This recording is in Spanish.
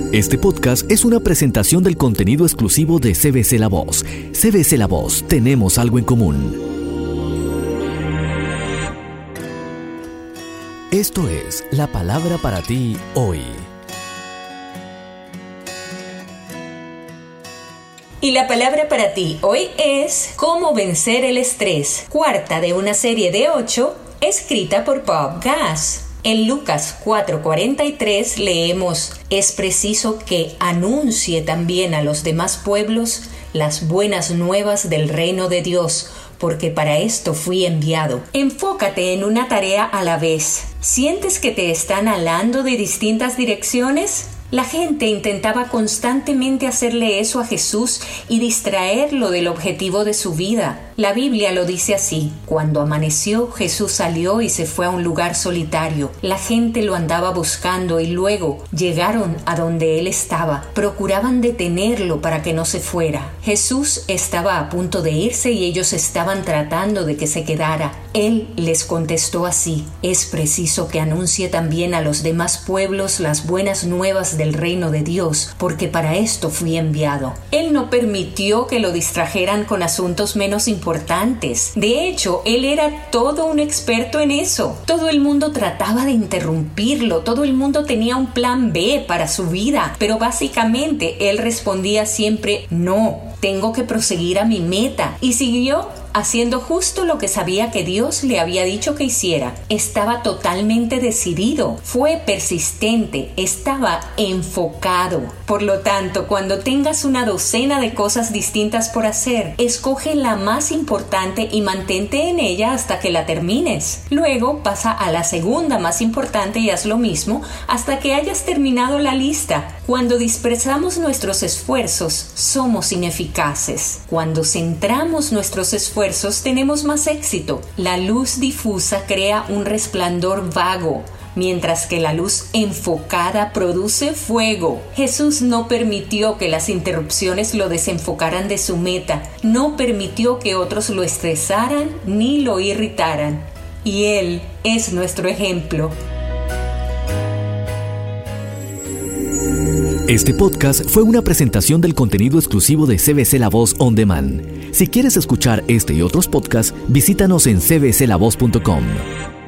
Este podcast es una presentación del contenido exclusivo de CBC La Voz. CBC La Voz, tenemos algo en común. Esto es la palabra para ti hoy. Y la palabra para ti hoy es cómo vencer el estrés, cuarta de una serie de 8, escrita por Bob Gass. En Lucas 4:43 leemos: es preciso que anuncie también a los demás pueblos las buenas nuevas del reino de Dios, porque para esto fui enviado. Enfócate en una tarea a la vez. ¿Sientes que te están alando de distintas direcciones? La gente intentaba constantemente hacerle eso a Jesús y distraerlo del objetivo de su vida. La Biblia lo dice así: cuando amaneció, Jesús salió y se fue a un lugar solitario. La gente lo andaba buscando y luego llegaron a donde él estaba. Procuraban detenerlo para que no se fuera. Jesús estaba a punto de irse y ellos estaban tratando de que se quedara. Él les contestó así: es preciso que anuncie también a los demás pueblos las buenas nuevas del reino de Dios, porque para esto fui enviado. Él no permitió que lo distrajeran con asuntos menos importantes. De hecho, él era todo un experto en eso. Todo el mundo trataba de interrumpirlo, todo el mundo tenía un plan B para su vida, pero básicamente él respondía siempre: no, tengo que proseguir a mi meta, y siguió haciendo justo lo que sabía que Dios le había dicho que hiciera. Estaba totalmente decidido, fue persistente, estaba enfocado. Por lo tanto, cuando tengas una docena de cosas distintas por hacer, escoge la más importante y mantente en ella hasta que la termines. Luego pasa a la segunda más importante y haz lo mismo hasta que hayas terminado la lista. Cuando dispersamos nuestros esfuerzos, somos ineficaces. Cuando centramos nuestros esfuerzos, tenemos más éxito. La luz difusa crea un resplandor vago, mientras que la luz enfocada produce fuego. Jesús no permitió que las interrupciones lo desenfocaran de su meta, no permitió que otros lo estresaran ni lo irritaran. Y Él es nuestro ejemplo. Este podcast fue una presentación del contenido exclusivo de CBC La Voz On Demand. Si quieres escuchar este y otros podcasts, visítanos en cbclavoz.com.